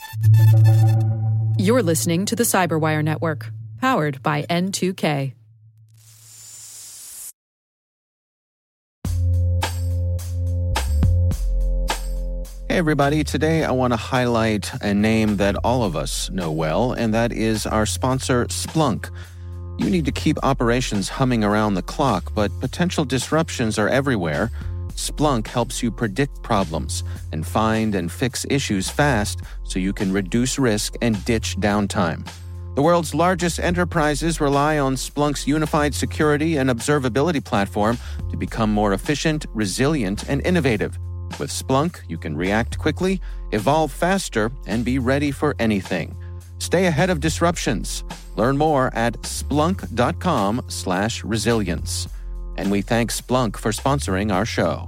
You're listening to the Cyberwire Network, powered by N2K. Hey everybody, today I want to highlight a name that all of us know well, and that is our sponsor, Splunk. You need to keep operations humming around the clock, but potential disruptions are everywhere. Splunk helps you predict problems and find and fix issues fast so you can reduce risk and ditch downtime. The world's largest enterprises rely on Splunk's unified security and observability platform to become more efficient, resilient, and innovative. With Splunk, you can react quickly, evolve faster, and be ready for anything. Stay ahead of disruptions. Learn more at splunk.com/resilience. And we thank Splunk for sponsoring our show.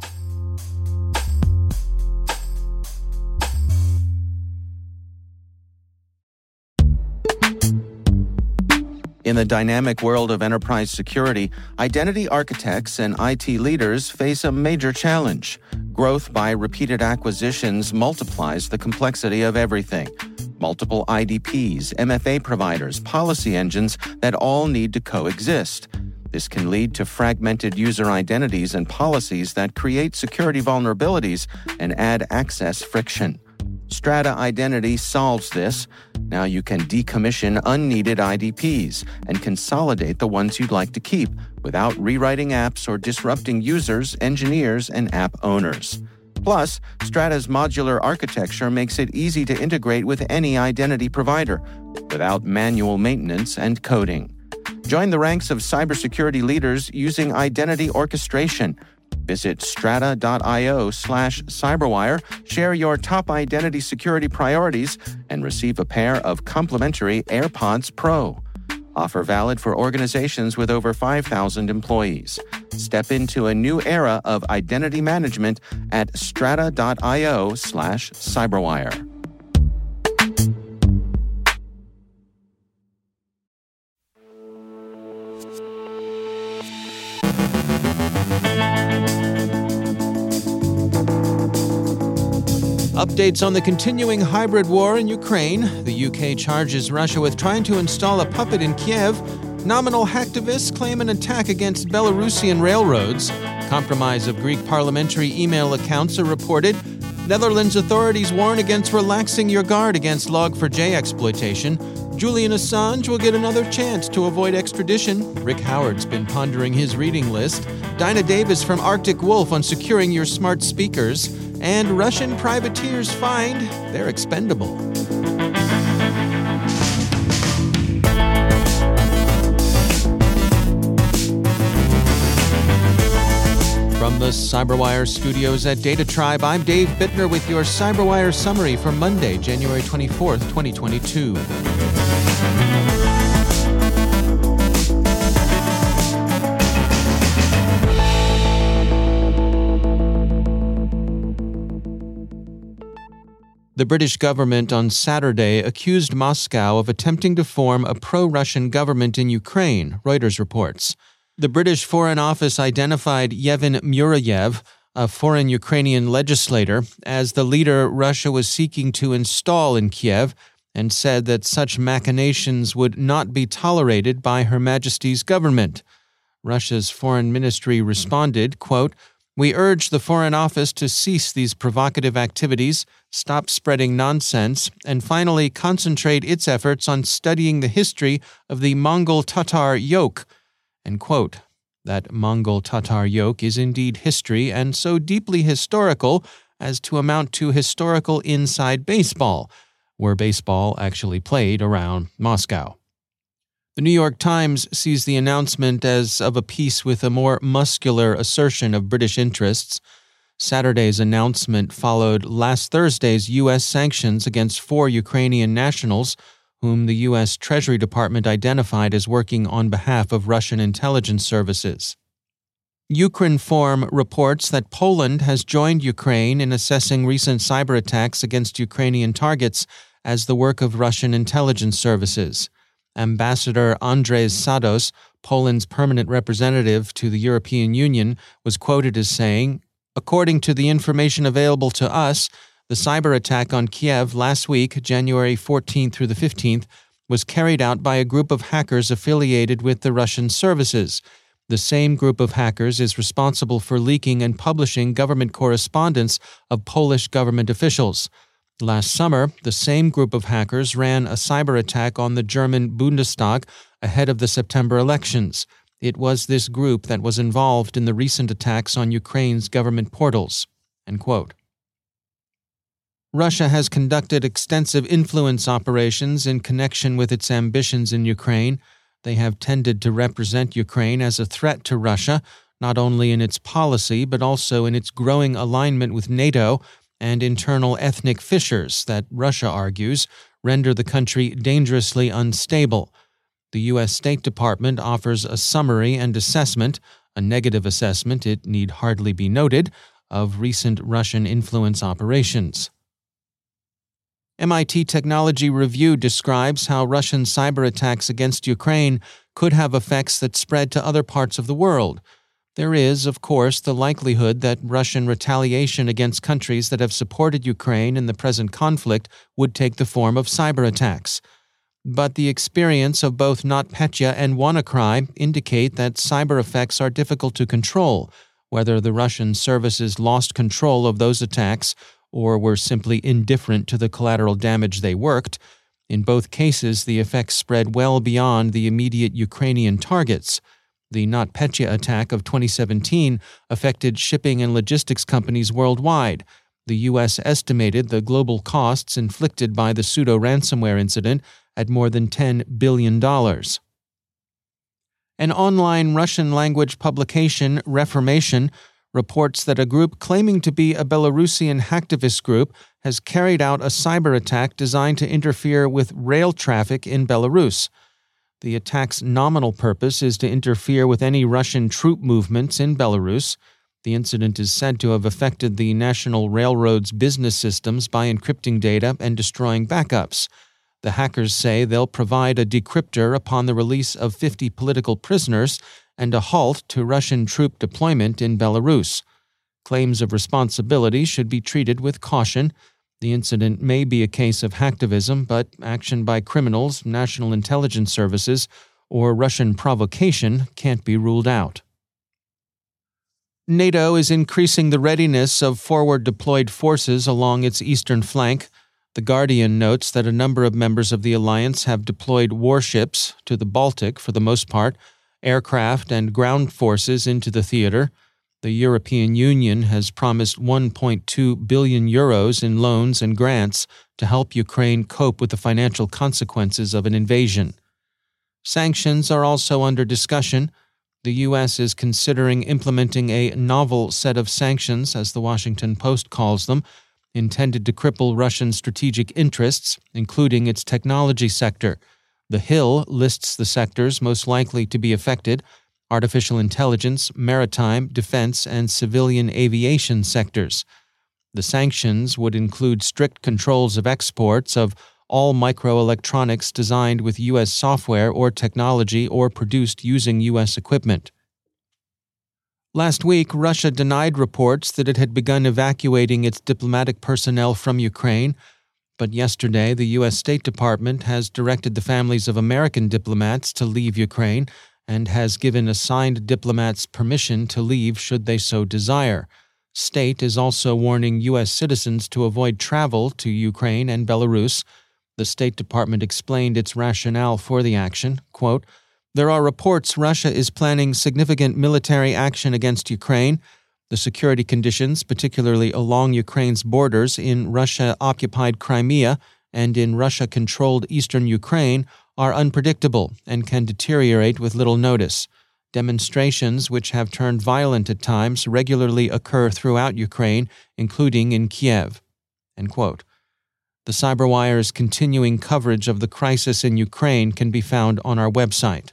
In the dynamic world of enterprise security, identity architects and IT leaders face a major challenge. Growth by repeated acquisitions multiplies the complexity of everything. Multiple IDPs, MFA providers, policy engines that all need to coexist. This can lead to fragmented user identities and policies that create security vulnerabilities and add access friction. Strata Identity solves this. Now you can decommission unneeded IDPs and consolidate the ones you'd like to keep without rewriting apps or disrupting users, engineers, and app owners. Plus, Strata's modular architecture makes it easy to integrate with any identity provider without manual maintenance and coding. Join the ranks of cybersecurity leaders using identity orchestration. Visit strata.io/cyberwire, share your top identity security priorities, and receive a pair of complimentary AirPods Pro. Offer valid for organizations with over 5,000 employees. Step into a new era of identity management at strata.io/cyberwire. Updates on the continuing hybrid war in Ukraine. The UK charges Russia with trying to install a puppet in Kiev. Nominal hacktivists claim an attack against Belarusian railroads. Compromise of Greek parliamentary email accounts are reported. Netherlands authorities warn against relaxing your guard against Log4j exploitation. Julian Assange will get another chance to avoid extradition. Rick Howard's been pondering his reading list. Dinah Davis from Arctic Wolf on securing your smart speakers. And Russian privateers find they're expendable. From the Cyberwire studios at Data Tribe, I'm Dave Bittner with your Cyberwire summary for Monday, January 24th, 2022. The British government on Saturday accused Moscow of attempting to form a pro-Russian government in Ukraine, Reuters reports. The British Foreign Office identified Yevhen Murayev, a foreign Ukrainian legislator, as the leader Russia was seeking to install in Kiev, and said that such machinations would not be tolerated by Her Majesty's government. Russia's foreign ministry responded, quote, "We urge the Foreign Office to cease these provocative activities, stop spreading nonsense, and finally concentrate its efforts on studying the history of the Mongol-Tatar yoke." End quote. That Mongol-Tatar yoke is indeed history, and so deeply historical as to amount to historical inside baseball, where baseball actually played around Moscow. The New York Times sees the announcement as of a piece with a more muscular assertion of British interests. Saturday's announcement followed last Thursday's U.S. sanctions against 4 Ukrainian nationals, whom the U.S. Treasury Department identified as working on behalf of Russian intelligence services. Ukrinform reports that Poland has joined Ukraine in assessing recent cyber attacks against Ukrainian targets as the work of Russian intelligence services. Ambassador Andrzej Sados, Poland's permanent representative to the European Union, was quoted as saying, "According to the information available to us, The cyber attack on Kiev last week, January 14th through the 15th, was carried out by a group of hackers affiliated with the Russian services. The same group of hackers is responsible for leaking and publishing government correspondence of Polish government officials. Last summer, the same group of hackers ran a cyber attack on the German Bundestag ahead of the September elections. It was this group that was involved in the recent attacks on Ukraine's government portals." End quote. Russia has conducted extensive influence operations in connection with its ambitions in Ukraine. They have tended to represent Ukraine as a threat to Russia, not only in its policy but also in its growing alignment with NATO and internal ethnic fissures that, Russia argues, render the country dangerously unstable. The U.S. State Department offers a summary and assessment, a negative assessment, it need hardly be noted, of recent Russian influence operations. MIT Technology Review describes how Russian cyber attacks against Ukraine could have effects that spread to other parts of the world. There is, of course, the likelihood that Russian retaliation against countries that have supported Ukraine in the present conflict would take the form of cyber attacks. But the experience of both NotPetya and WannaCry indicate that cyber effects are difficult to control, whether the Russian services lost control of those attacks or were simply indifferent to the collateral damage they worked. In both cases, the effects spread well beyond the immediate Ukrainian targets. The NotPetya attack of 2017 affected shipping and logistics companies worldwide. The U.S. estimated the global costs inflicted by the pseudo-ransomware incident at more than $10 billion. An online Russian-language publication, Reformation, reports that a group claiming to be a Belarusian hacktivist group has carried out a cyber attack designed to interfere with rail traffic in Belarus. The attack's nominal purpose is to interfere with any Russian troop movements in Belarus. The incident is said to have affected the national railroad's business systems by encrypting data and destroying backups. The hackers say they'll provide a decryptor upon the release of 50 political prisoners and a halt to Russian troop deployment in Belarus. Claims of responsibility should be treated with caution. The incident may be a case of hacktivism, but action by criminals, national intelligence services, or Russian provocation can't be ruled out. NATO is increasing the readiness of forward-deployed forces along its eastern flank. The Guardian notes that a number of members of the alliance have deployed warships to the Baltic for the most part, aircraft and ground forces into the theater. The European Union has promised €1.2 billion in loans and grants to help Ukraine cope with the financial consequences of an invasion. Sanctions are also under discussion. The U.S. is considering implementing a novel set of sanctions, as the Washington Post calls them, intended to cripple Russian strategic interests, including its technology sector. The Hill lists the sectors most likely to be affected: artificial intelligence, maritime, defense, and civilian aviation sectors. The sanctions would include strict controls of exports of all microelectronics designed with U.S. software or technology or produced using U.S. equipment. Last week, Russia denied reports that it had begun evacuating its diplomatic personnel from Ukraine, but yesterday the U.S. State Department has directed the families of American diplomats to leave Ukraine and has given assigned diplomats permission to leave should they so desire. State is also warning U.S. citizens to avoid travel to Ukraine and Belarus. The State Department explained its rationale for the action. Quote, "There are reports Russia is planning significant military action against Ukraine. The security conditions, particularly along Ukraine's borders in Russia-occupied Crimea and in Russia-controlled eastern Ukraine, are unpredictable and can deteriorate with little notice. Demonstrations, which have turned violent at times, regularly occur throughout Ukraine, including in Kiev." End quote. The CyberWire's continuing coverage of the crisis in Ukraine can be found on our website.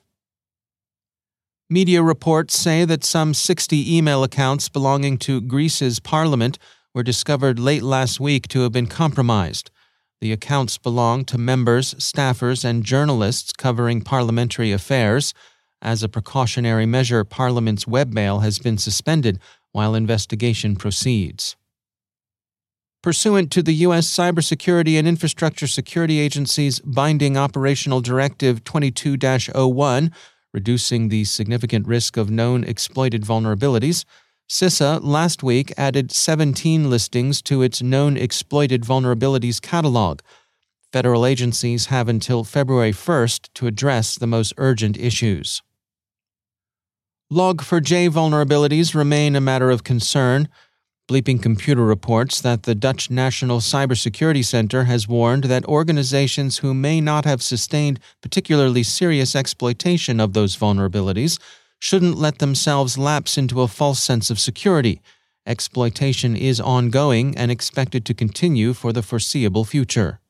Media reports say that some 60 email accounts belonging to Greece's parliament were discovered late last week to have been compromised. The accounts belong to members, staffers, and journalists covering parliamentary affairs. As a precautionary measure, Parliament's webmail has been suspended while investigation proceeds. Pursuant to the U.S. Cybersecurity and Infrastructure Security Agency's binding Operational Directive 22-01, reducing the significant risk of known exploited vulnerabilities, CISA last week added 17 listings to its known exploited vulnerabilities catalog. Federal agencies have until February 1st to address the most urgent issues. Log4j vulnerabilities remain a matter of concern. Bleeping Computer reports that the Dutch National Cybersecurity Center has warned that organizations who may not have sustained particularly serious exploitation of those vulnerabilities shouldn't let themselves lapse into a false sense of security. Exploitation is ongoing and expected to continue for the foreseeable future.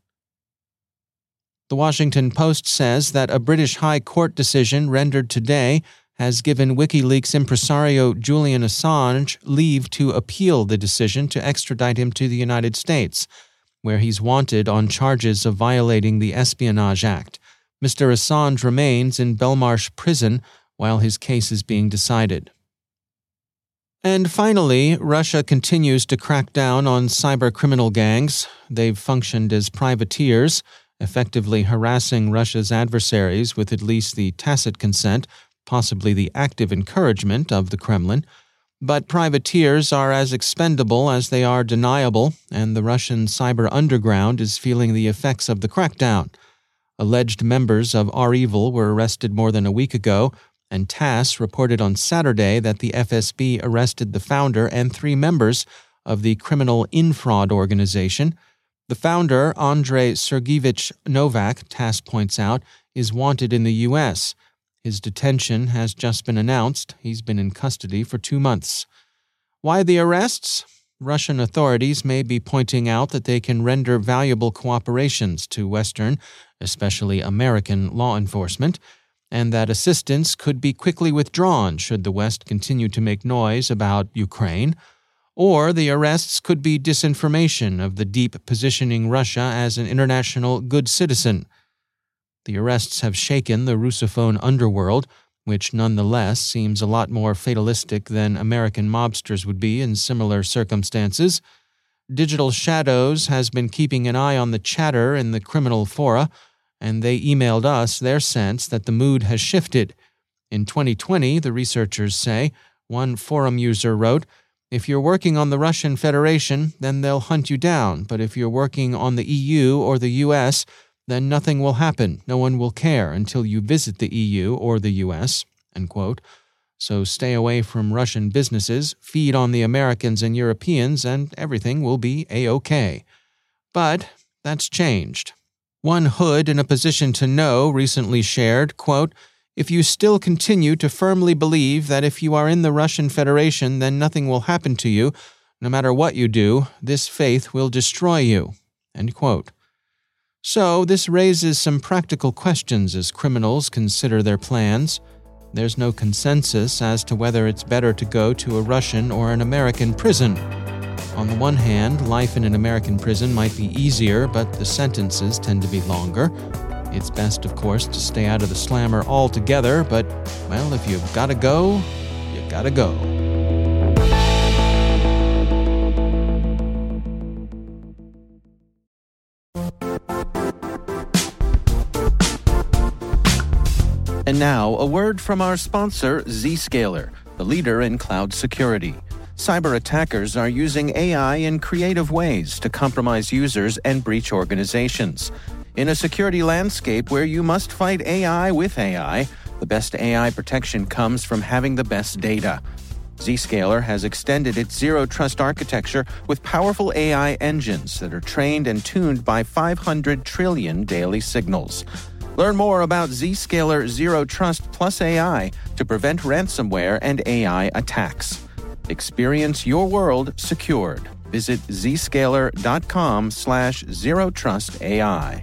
The Washington Post says that a British High Court decision rendered today has given WikiLeaks impresario Julian Assange leave to appeal the decision to extradite him to the United States, where he's wanted on charges of violating the Espionage Act. Mr. Assange remains in Belmarsh Prison while his case is being decided. And finally, Russia continues to crack down on cybercriminal gangs. They've functioned as privateers, effectively harassing Russia's adversaries with at least the tacit consent, possibly the active encouragement of the Kremlin. But privateers are as expendable as they are deniable, and the Russian cyber underground is feeling the effects of the crackdown. Alleged members of REvil were arrested more than a week ago, and TASS reported on Saturday that the FSB arrested the founder and 3 members of the criminal infraud organization. The founder, Andrei Sergeyevich Novak, TASS points out, is wanted in the U.S. His detention has just been announced. He's been in custody for 2 months. Why the arrests? Russian authorities may be pointing out that they can render valuable cooperations to Western, especially American, law enforcement, and that assistance could be quickly withdrawn should the West continue to make noise about Ukraine. Or the arrests could be disinformation of the deep positioning Russia as an international good citizen. The arrests have shaken the Russophone underworld, which nonetheless seems a lot more fatalistic than American mobsters would be in similar circumstances. Digital Shadows has been keeping an eye on the chatter in the criminal fora, and they emailed us their sense that the mood has shifted. In 2020, the researchers say, one forum user wrote, "If you're working on the Russian Federation, then they'll hunt you down, but if you're working on the EU or the US, then nothing will happen. No one will care until you visit the EU or the US." End quote. So stay away from Russian businesses, feed on the Americans and Europeans, and everything will be A-OK. But that's changed. One hood in a position to know recently shared, quote, "If you still continue to firmly believe that if you are in the Russian Federation, then nothing will happen to you, no matter what you do, this faith will destroy you." End quote. So this raises some practical questions as criminals consider their plans. There's no consensus as to whether it's better to go to a Russian or an American prison. On the one hand, life in an American prison might be easier, but the sentences tend to be longer. It's best, of course, to stay out of the slammer altogether, but, well, if you've got to go, you got to go. And now, a word from our sponsor, Zscaler, the leader in cloud security. Cyber attackers are using AI in creative ways to compromise users and breach organizations. In a security landscape where you must fight AI with AI, the best AI protection comes from having the best data. Zscaler has extended its Zero Trust architecture with powerful AI engines that are trained and tuned by 500 trillion daily signals. Learn more about Zscaler Zero Trust Plus AI to prevent ransomware and AI attacks. Experience your world secured. Visit zscaler.com/zerotrustai.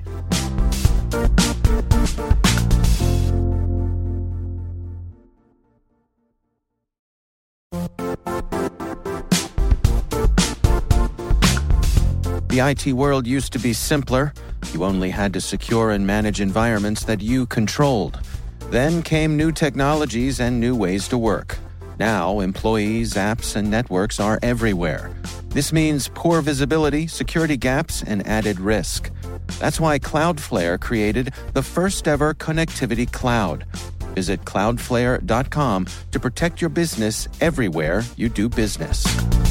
The IT world used to be simpler. You only had to secure and manage environments that you controlled. Then came new technologies and new ways to work. Now, employees, apps, and networks are everywhere. This means poor visibility, security gaps, and added risk. That's why Cloudflare created the first-ever connectivity cloud. Visit cloudflare.com to protect your business everywhere you do business.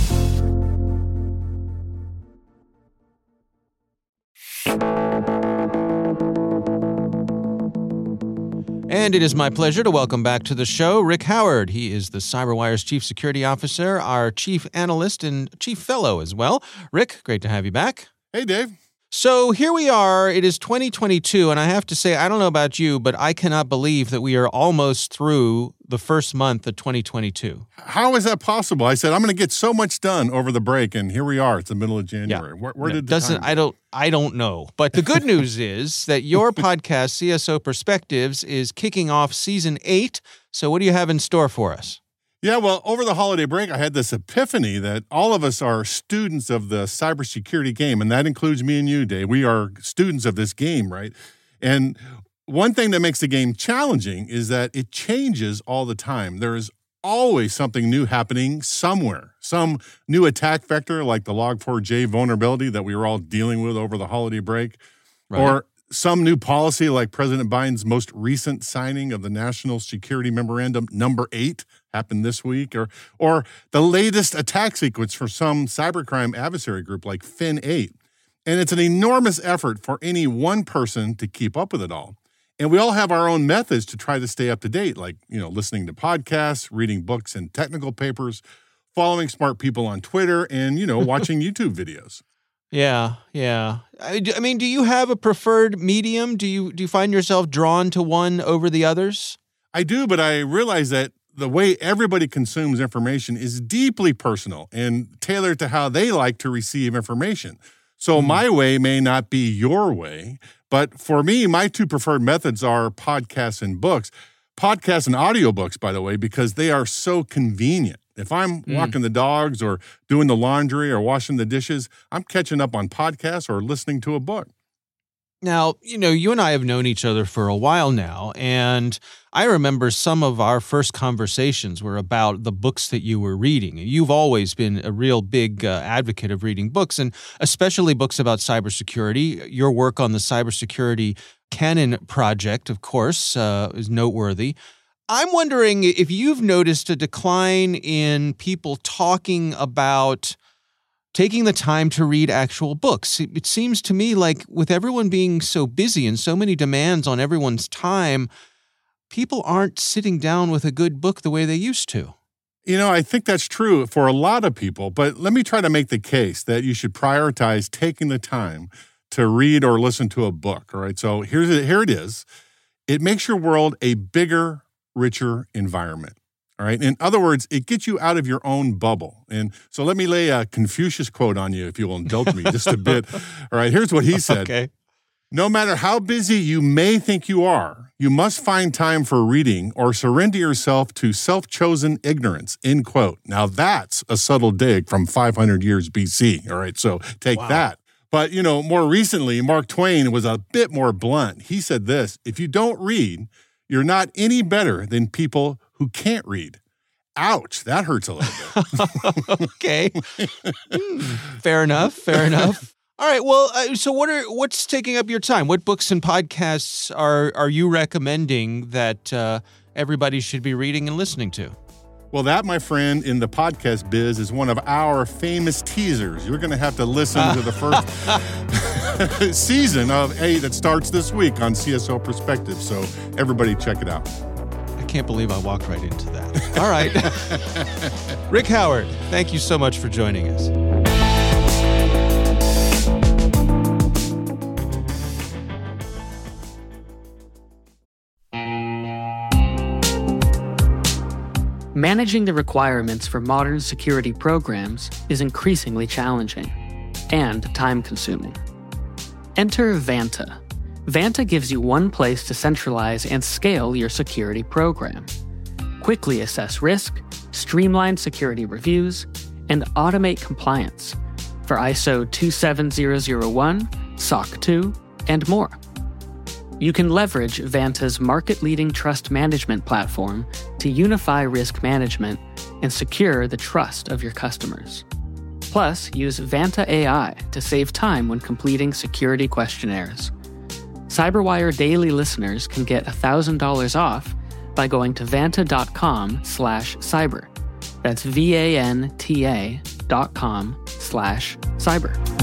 And it is my pleasure to welcome back to the show Rick Howard. He is the CyberWire's Chief Security Officer, our Chief Analyst, and Chief Fellow as well. Rick, great to have you back. Hey, Dave. So here we are. It is 2022, and I have to say, I don't know about you, but I cannot believe that we are almost through the first month of 2022. How is that possible? I said, I'm going to get so much done over the break, and here we are. It's the middle of January. Yeah. Where did the time go? I don't know. But the good news is that your podcast, CSO Perspectives, is kicking off season 8. So what do you have in store for us? Yeah, well, over the holiday break, I had this epiphany that all of us are students of the cybersecurity game, and that includes me and you, Dave. We are students of this game, right? And one thing that makes the game challenging is that it changes all the time. There is always something new happening somewhere, some new attack vector like the Log4j vulnerability that we were all dealing with over the holiday break, right, or some new policy like President Biden's most recent signing of the National Security Memorandum number 8 happened this week, or the latest attack sequence for some cybercrime adversary group like Fin8. And it's an enormous effort for any one person to keep up with it all. And we all have our own methods to try to stay up to date, like, listening to podcasts, reading books and technical papers, following smart people on Twitter, and, watching YouTube videos. Yeah. I mean, do you have a preferred medium? Do you find yourself drawn to one over the others? I do, but I realize that the way everybody consumes information is deeply personal and tailored to how they like to receive information. So my way may not be your way, but for me, my two preferred methods are podcasts and books. Podcasts and audiobooks, by the way, because they are so convenient. If I'm walking the dogs or doing the laundry or washing the dishes, I'm catching up on podcasts or listening to a book. Now, you and I have known each other for a while now, and I remember some of our first conversations were about the books that you were reading. You've always been a real big advocate of reading books, and especially books about cybersecurity. Your work on the Cybersecurity Canon Project, of course, is noteworthy. I'm wondering if you've noticed a decline in people talking about taking the time to read actual books. It seems to me like with everyone being so busy and so many demands on everyone's time, people aren't sitting down with a good book the way they used to. I think that's true for a lot of people, but let me try to make the case that you should prioritize taking the time to read or listen to a book, all right? So here it is. It makes your world a bigger, richer environment. All right. In other words, it gets you out of your own bubble. And so let me lay a Confucius quote on you, if you will indulge me just a bit. All right. Here's what he said. Okay. No matter how busy you may think you are, you must find time for reading or surrender yourself to self-chosen ignorance, end quote. Now that's a subtle dig from 500 years BC. All right. So take that. But, more recently, Mark Twain was a bit more blunt. He said this: if you don't read, you're not any better than people who can't read. Ouch, that hurts a little bit. Okay. Fair enough. All right, well, so what's taking up your time? What books and podcasts are you recommending that everybody should be reading and listening to? Well, that, my friend, in the podcast biz is one of our famous teasers. You're going to have to listen to the first season of 8 that starts this week on CSO Perspective. So everybody check it out. I can't believe I walked right into that. All right. Rick Howard, thank you so much for joining us. Managing the requirements for modern security programs is increasingly challenging and time-consuming. Enter Vanta. Vanta gives you one place to centralize and scale your security program. Quickly assess risk, streamline security reviews, and automate compliance for ISO 27001, SOC 2, and more. You can leverage Vanta's market-leading trust management platform to unify risk management and secure the trust of your customers. Plus, use Vanta AI to save time when completing security questionnaires. CyberWire Daily listeners can get $1,000 off by going to vanta.com/cyber. That's VANTA.com/cyber.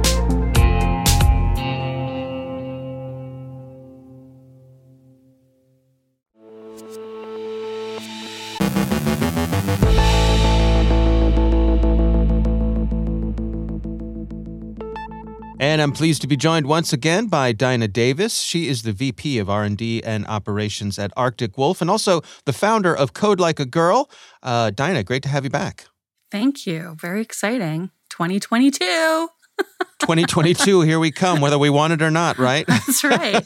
And I'm pleased to be joined once again by Dinah Davis. She is the VP of R&D and Operations at Arctic Wolf and also the founder of Code Like a Girl. Dinah, great to have you back. Thank you. Very exciting. 2022. 2022, here we come, whether we want it or not, right? That's right.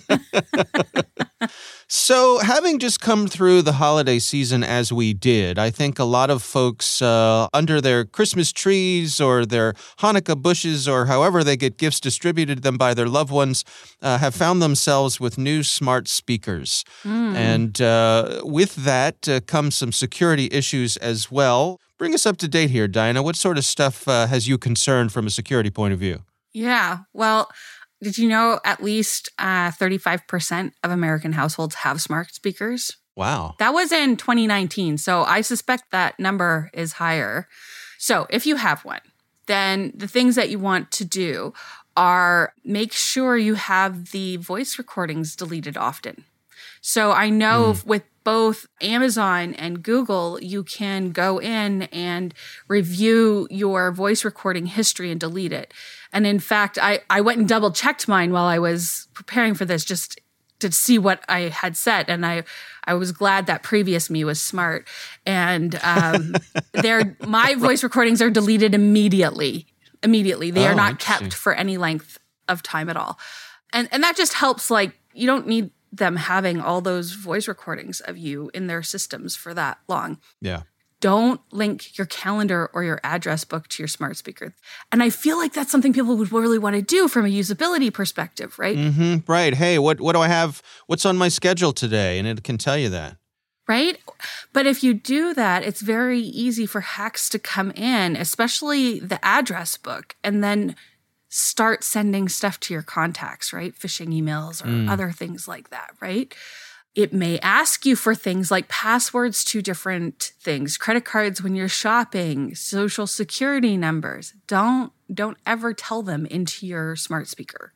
So having just come through the holiday season as we did, I think a lot of folks under their Christmas trees or their Hanukkah bushes or however they get gifts distributed to them by their loved ones have found themselves with new smart speakers. And with that comes some security issues as well. Bring us up to date here, Dinah. What sort of stuff has you concerned from a security point of view? Yeah. Well, did you know at least 35% of American households have smart speakers? Wow. That was in 2019. So I suspect that number is higher. So if you have one, then the things that you want to do are make sure you have the voice recordings deleted often. So I know with both Amazon and Google, you can go in and review your voice recording history and delete it. And in fact, I went and double checked mine while I was preparing for this just to see what I had set. And I was glad that previous me was smart. And my voice recordings are deleted immediately. They are not kept for any length of time at all. And that just helps, like, you don't need them having all those voice recordings of you in their systems for that long. Yeah. Don't link your calendar or your address book to your smart speaker. And I feel like that's something people would really want to do from a usability perspective, right? Mm-hmm. Right. Hey, what do I have? What's on my schedule today? And it can tell you that. Right? But if you do that, it's very easy for hacks to come in, especially the address book, and then start sending stuff to your contacts, right? Phishing emails or other things like that, right? It may ask you for things like passwords to different things, credit cards when you're shopping, social security numbers. Don't ever tell them into your smart speaker.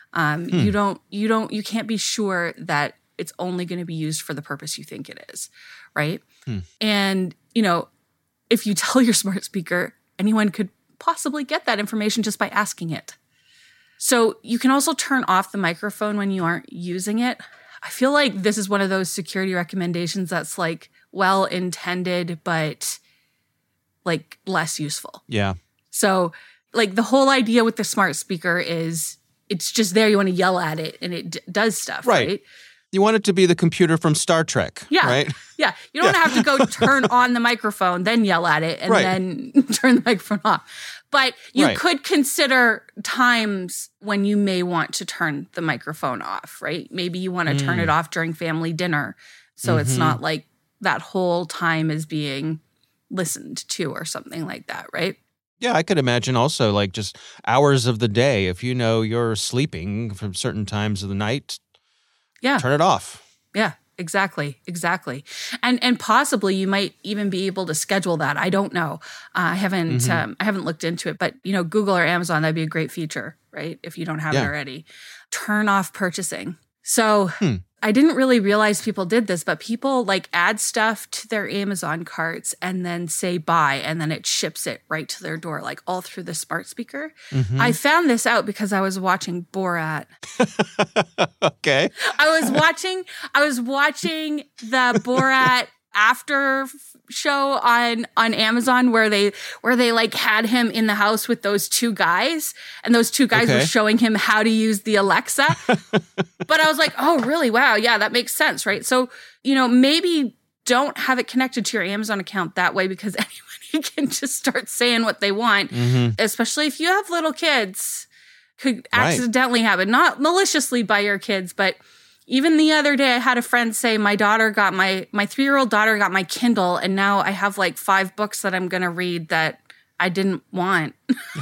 You can't be sure that it's only going to be used for the purpose you think it is, right? And, if you tell your smart speaker, anyone could possibly get that information just by asking it. So you can also turn off the microphone when you aren't using it. I feel like this is one of those security recommendations that's like well-intended, but like less useful. Yeah. So like the whole idea with the smart speaker is it's just there. You want to yell at it and it does stuff, right? You want it to be the computer from Star Trek, right? Yeah. You don't have to go turn on the microphone, then yell at it, and then turn the microphone off. But you could consider times when you may want to turn the microphone off, right? Maybe you want to turn it off during family dinner. So it's not like that whole time is being listened to or something like that, right? Yeah, I could imagine also like just hours of the day. If you know you're sleeping from certain times of the night, turn it off. Yeah, exactly. And possibly you might even be able to schedule that. I don't know. I haven't looked into it, but Google or Amazon, that'd be a great feature, right? If you don't have it already. Turn off purchasing. So I didn't really realize people did this, but people like add stuff to their Amazon carts and then say buy, and then it ships it right to their door, like all through the smart speaker. I found this out because I was watching Borat. Okay. I was watching the Borat after show on Amazon where they like had him in the house with those two guys, and those two guys were showing him how to use the Alexa. But I was like, oh, really? Wow. Yeah, that makes sense, right? So, maybe don't have it connected to your Amazon account that way, because anybody can just start saying what they want, especially if you have little kids, could accidentally have it, not maliciously by your kids, but even the other day, I had a friend say, my 3-year-old daughter got my Kindle, and now I have like 5 books that I'm going to read that I didn't want.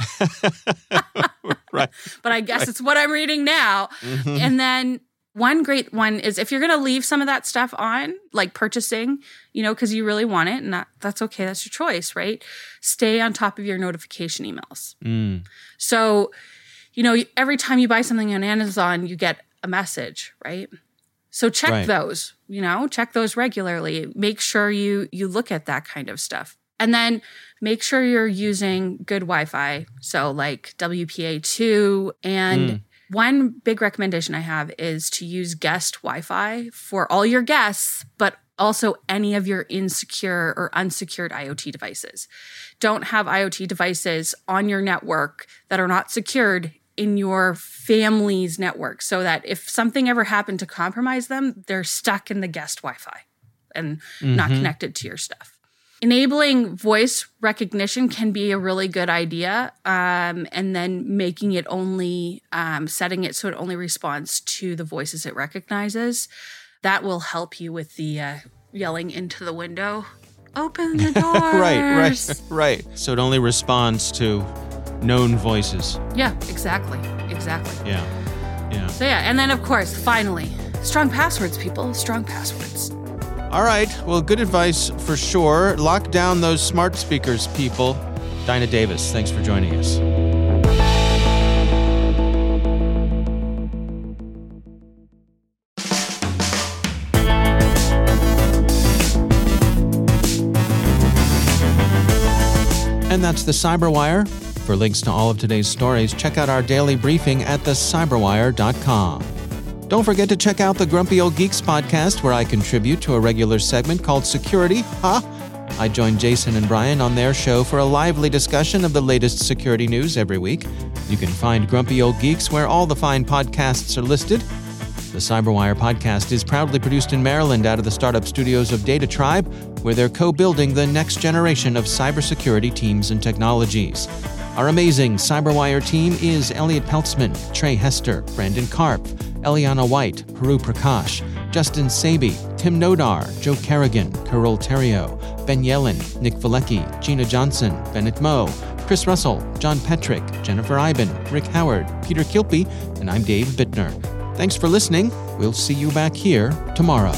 Right. But I guess it's what I'm reading now. Mm-hmm. And then one great one is if you're going to leave some of that stuff on, like purchasing, because you really want it, and that's okay. That's your choice, right? Stay on top of your notification emails. So, every time you buy something on Amazon, you get a message, right? So check those, check those regularly. Make sure you look at that kind of stuff. And then make sure you're using good Wi-Fi. So like WPA2. And one big recommendation I have is to use guest Wi-Fi for all your guests, but also any of your insecure or unsecured IoT devices. Don't have IoT devices on your network that are not secured in your family's network, so that if something ever happened to compromise them, they're stuck in the guest Wi-Fi and not connected to your stuff. Enabling voice recognition can be a really good idea, and then making it only, setting it so it only responds to the voices it recognizes. That will help you with the yelling into the window, open the doors. Right. So it only responds to known voices. Yeah, exactly. Yeah. So and then of course, finally, strong passwords, people, strong passwords. All right. Well, good advice for sure. Lock down those smart speakers, people. Dinah Davis, thanks for joining us. And that's the Cyberwire. For links to all of today's stories, check out our daily briefing at thecyberwire.com. Don't forget to check out the Grumpy Old Geeks podcast, where I contribute to a regular segment called Security, Huh? I join Jason and Brian on their show for a lively discussion of the latest security news every week. You can find Grumpy Old Geeks where all the fine podcasts are listed. The Cyberwire podcast is proudly produced in Maryland out of the startup studios of Data Tribe, where they're co-building the next generation of cybersecurity teams and technologies. Our amazing Cyberwire team is Elliot Peltzman, Trey Hester, Brandon Karp, Eliana White, Peru Prakash, Justin Saby, Tim Nodar, Joe Kerrigan, Carol Terrio, Ben Yellen, Nick Valecki, Gina Johnson, Bennett Moe, Chris Russell, John Petrick, Jennifer Iben, Rick Howard, Peter Kilpie, and I'm Dave Bittner. Thanks for listening. We'll see you back here tomorrow.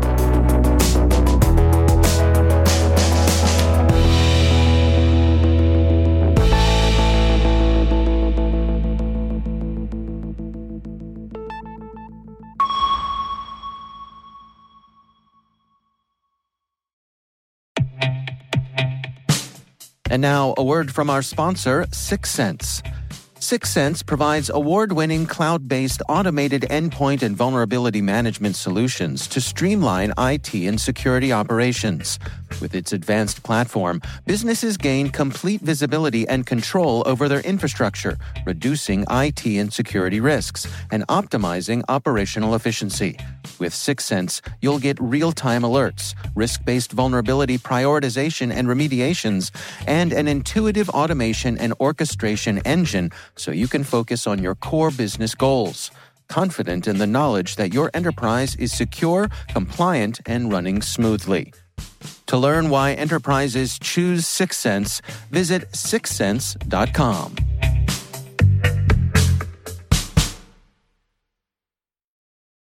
And now, a word from our sponsor, Syxsense. Syxsense provides award-winning cloud-based automated endpoint and vulnerability management solutions to streamline IT and security operations. With its advanced platform, businesses gain complete visibility and control over their infrastructure, reducing IT and security risks and optimizing operational efficiency. With Syxsense, you'll get real-time alerts, risk-based vulnerability prioritization and remediations, and an intuitive automation and orchestration engine so you can focus on your core business goals, confident in the knowledge that your enterprise is secure, compliant, and running smoothly. To learn why enterprises choose Syxsense, visit syxsense.com.